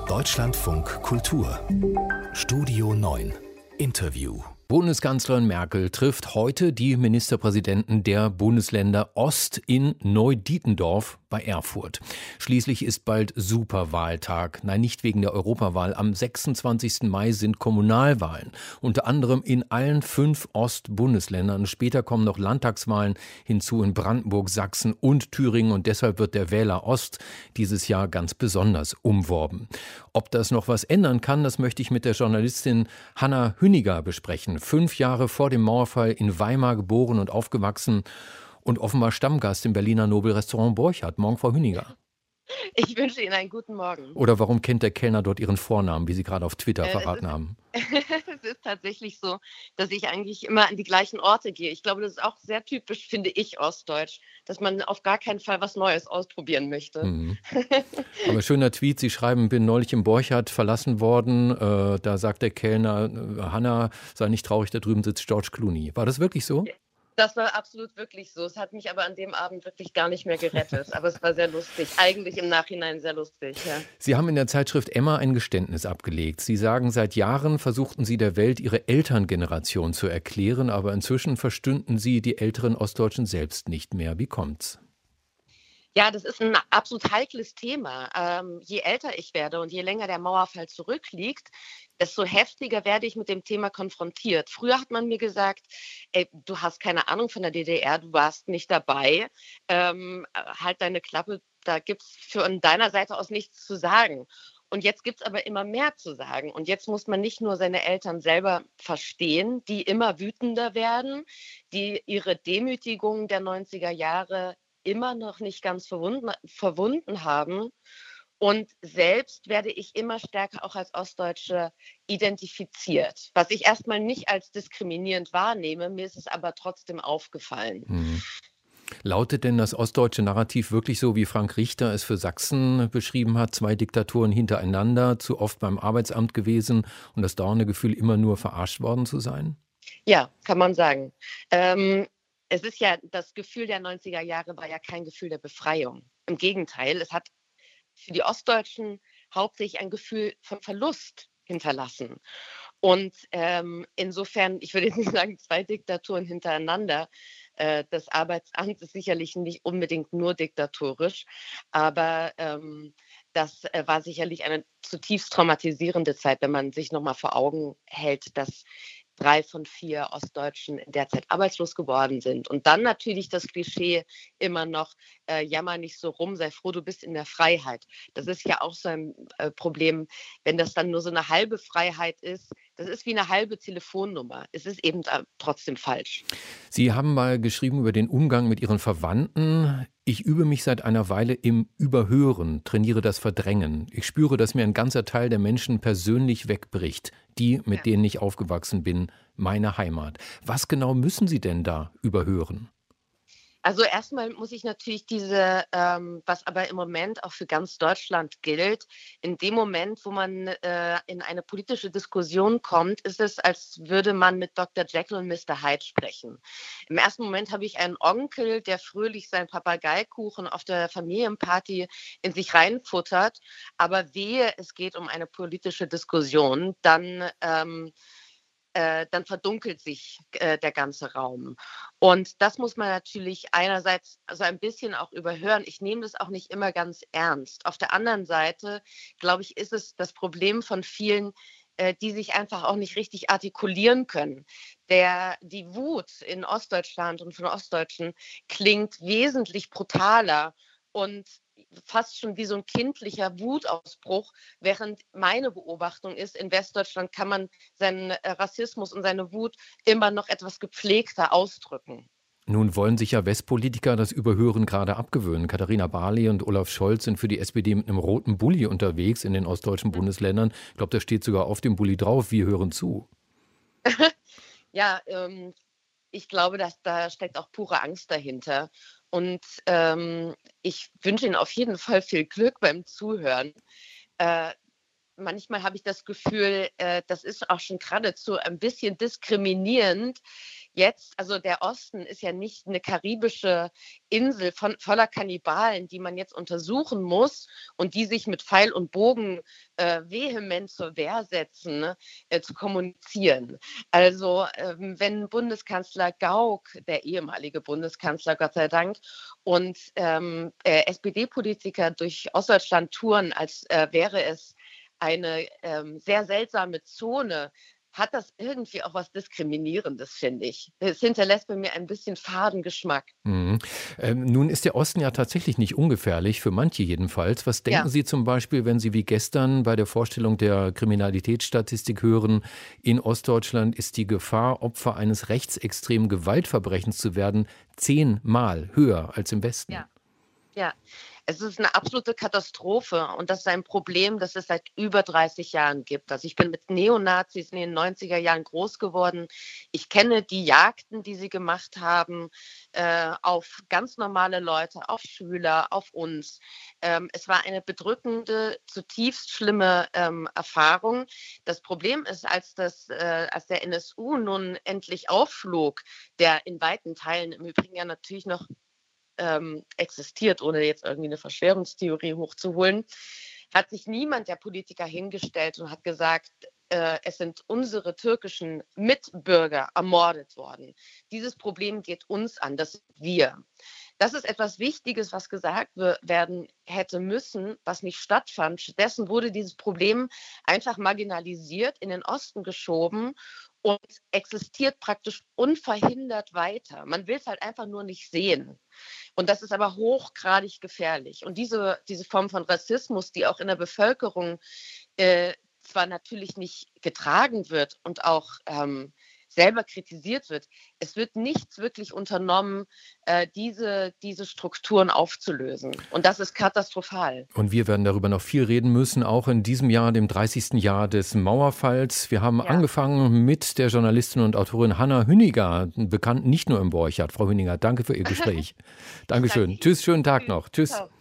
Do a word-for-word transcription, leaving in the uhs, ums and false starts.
Deutschlandfunk Kultur Studio neun Interview. Bundeskanzlerin Merkel trifft heute die Ministerpräsidenten der Bundesländer Ost in Neudietendorf bei Erfurt. Schließlich ist bald Superwahltag. Nein, nicht wegen der Europawahl. Am sechsundzwanzigsten Mai sind Kommunalwahlen. Unter anderem in allen fünf Ostbundesländern. Später kommen noch Landtagswahlen hinzu in Brandenburg, Sachsen und Thüringen. Und deshalb wird der Wähler Ost dieses Jahr ganz besonders umworben. Ob das noch was ändern kann, das möchte ich mit der Journalistin Hanna Hüniger besprechen. Fünf Jahre vor dem Mauerfall in Weimar geboren und aufgewachsen und offenbar Stammgast im Berliner Nobelrestaurant Borchardt. Morgen, Frau Hüniger. Ich wünsche Ihnen einen guten Morgen. Oder warum kennt der Kellner dort Ihren Vornamen, wie Sie gerade auf Twitter Äh, verraten es ist, haben? es ist tatsächlich so, dass ich eigentlich immer an die gleichen Orte gehe. Ich glaube, das ist auch sehr typisch, finde ich, ostdeutsch, dass man auf gar keinen Fall was Neues ausprobieren möchte. Mhm. Aber schöner Tweet, Sie schreiben, bin neulich im Borchardt verlassen worden. Äh, da sagt der Kellner, äh, Hanna, sei nicht traurig, da drüben sitzt George Clooney. War das wirklich so? Das war absolut wirklich so. Es hat mich aber an dem Abend wirklich gar nicht mehr gerettet. Aber es war sehr lustig. Eigentlich im Nachhinein sehr lustig, ja. Sie haben in der Zeitschrift Emma ein Geständnis abgelegt. Sie sagen, seit Jahren versuchten Sie der Welt Ihre Elterngeneration zu erklären, aber inzwischen verstünden Sie die älteren Ostdeutschen selbst nicht mehr. Wie kommt's? Ja, das ist ein absolut heikles Thema. Ähm, je älter ich werde und je länger der Mauerfall zurückliegt, desto heftiger werde ich mit dem Thema konfrontiert. Früher hat man mir gesagt, ey, du hast keine Ahnung von der D D R, du warst nicht dabei, ähm, halt deine Klappe, da gibt es von deiner Seite aus nichts zu sagen. Und jetzt gibt es aber immer mehr zu sagen. Und jetzt muss man nicht nur seine Eltern selber verstehen, die immer wütender werden, die ihre Demütigung der neunziger Jahre immer noch nicht ganz verwunden, verwunden haben. Und selbst werde ich immer stärker auch als Ostdeutsche identifiziert, was ich erstmal nicht als diskriminierend wahrnehme, mir ist es aber trotzdem aufgefallen. Hm. Lautet denn das ostdeutsche Narrativ wirklich so, wie Frank Richter es für Sachsen beschrieben hat? Zwei Diktaturen hintereinander, zu oft beim Arbeitsamt gewesen und das dauernde Gefühl, immer nur verarscht worden zu sein? Ja, kann man sagen. Ähm, es ist ja, das Gefühl der neunziger Jahre war ja kein Gefühl der Befreiung. Im Gegenteil, es hat für die Ostdeutschen hauptsächlich ein Gefühl von Verlust hinterlassen. Und ähm, insofern, ich würde jetzt nicht sagen, zwei Diktaturen hintereinander. Äh, das Arbeitsamt ist sicherlich nicht unbedingt nur diktatorisch, aber ähm, das äh, war sicherlich eine zutiefst traumatisierende Zeit, wenn man sich nochmal vor Augen hält, dass drei von vier Ostdeutschen derzeit arbeitslos geworden sind. Und dann natürlich das Klischee immer noch, äh, jammer nicht so rum, sei froh, du bist in der Freiheit. Das ist ja auch so ein äh, Problem, wenn das dann nur so eine halbe Freiheit ist. Das ist wie eine halbe Telefonnummer. Es ist eben äh, trotzdem falsch. Sie haben mal geschrieben über den Umgang mit Ihren Verwandten. Ich übe mich seit einer Weile im Überhören, trainiere das Verdrängen. Ich spüre, dass mir ein ganzer Teil der Menschen persönlich wegbricht. Die, mit Ja. denen ich aufgewachsen bin, meine Heimat. Was genau müssen Sie denn da überhören? Also erstmal muss ich natürlich diese, ähm, was aber im Moment auch für ganz Deutschland gilt, in dem Moment, wo man äh, in eine politische Diskussion kommt, ist es, als würde man mit Doktor Jekyll und Mister Hyde sprechen. Im ersten Moment habe ich einen Onkel, der fröhlich seinen Papageikuchen auf der Familienparty in sich reinfuttert, aber wehe, es geht um eine politische Diskussion, dann ähm, äh, dann verdunkelt sich äh, der ganze Raum. Und das muss man natürlich einerseits so ein bisschen auch überhören. Ich nehme das auch nicht immer ganz ernst. Auf der anderen Seite, glaube ich, ist es das Problem von vielen, äh, die sich einfach auch nicht richtig artikulieren können. Der, die Wut in Ostdeutschland und von Ostdeutschen klingt wesentlich brutaler und fast schon wie so ein kindlicher Wutausbruch, während meine Beobachtung ist, in Westdeutschland kann man seinen äh, Rassismus und seine Wut immer noch etwas gepflegter ausdrücken. Nun wollen sich ja Westpolitiker das Überhören gerade abgewöhnen. Katharina Barley und Olaf Scholz sind für die S P D mit einem roten Bulli unterwegs in den ostdeutschen Bundesländern. Ich glaube, da steht sogar auf dem Bulli drauf, wir hören zu. Ja, ähm, ich glaube, dass da steckt auch pure Angst dahinter. Und ähm, ich wünsche Ihnen auf jeden Fall viel Glück beim Zuhören. Äh, manchmal habe ich das Gefühl, äh, das ist auch schon geradezu ein bisschen diskriminierend. Jetzt, also der Osten ist ja nicht eine karibische Insel von, voller Kannibalen, die man jetzt untersuchen muss und die sich mit Pfeil und Bogen äh, vehement zur Wehr setzen, ne, äh, zu kommunizieren. Also ähm, wenn Bundeskanzler Gauck, der ehemalige Bundeskanzler, Gott sei Dank, und ähm, äh, S P D-Politiker durch Ostdeutschland touren, als äh, wäre es eine ähm, sehr seltsame Zone, hat das irgendwie auch was Diskriminierendes, finde ich. Es hinterlässt bei mir ein bisschen faden Geschmack. Mhm. Ähm, nun ist der Osten ja tatsächlich nicht ungefährlich, für manche jedenfalls. Was denken Ja. Sie zum Beispiel, wenn Sie wie gestern bei der Vorstellung der Kriminalitätsstatistik hören, in Ostdeutschland ist die Gefahr, Opfer eines rechtsextremen Gewaltverbrechens zu werden, zehnmal höher als im Westen? Ja. Ja, es ist eine absolute Katastrophe und das ist ein Problem, das es seit über dreißig Jahren gibt. Also ich bin mit Neonazis in den neunziger Jahren groß geworden. Ich kenne die Jagden, die sie gemacht haben, äh, auf ganz normale Leute, auf Schüler, auf uns. Ähm, es war eine bedrückende, zutiefst schlimme ähm, Erfahrung. Das Problem ist, als, das, äh, als der N S U nun endlich aufflog, der in weiten Teilen im Übrigen ja natürlich noch Ähm, existiert, ohne jetzt irgendwie eine Verschwörungstheorie hochzuholen, hat sich niemand der Politiker hingestellt und hat gesagt, äh, es sind unsere türkischen Mitbürger ermordet worden. Dieses Problem geht uns an, das sind wir. Das ist etwas Wichtiges, was gesagt werden hätte müssen, was nicht stattfand. Stattdessen wurde dieses Problem einfach marginalisiert, in den Osten geschoben und existiert praktisch unverhindert weiter. Man will es halt einfach nur nicht sehen. Und das ist aber hochgradig gefährlich. Und diese, diese Form von Rassismus, die auch in der Bevölkerung äh, zwar natürlich nicht getragen wird und auch ähm, selber kritisiert wird, es wird nichts wirklich unternommen, äh, diese, diese Strukturen aufzulösen. Und das ist katastrophal. Und wir werden darüber noch viel reden müssen, auch in diesem Jahr, dem dreißigsten Jahr des Mauerfalls. Wir haben ja. angefangen mit der Journalistin und Autorin Hanna Hüniger, bekannt nicht nur im Borchardt. Frau Hüniger, danke für Ihr Gespräch. Dankeschön. Danke. Tschüss, schönen Tag Tschüss. noch. Tschüss. Ciao.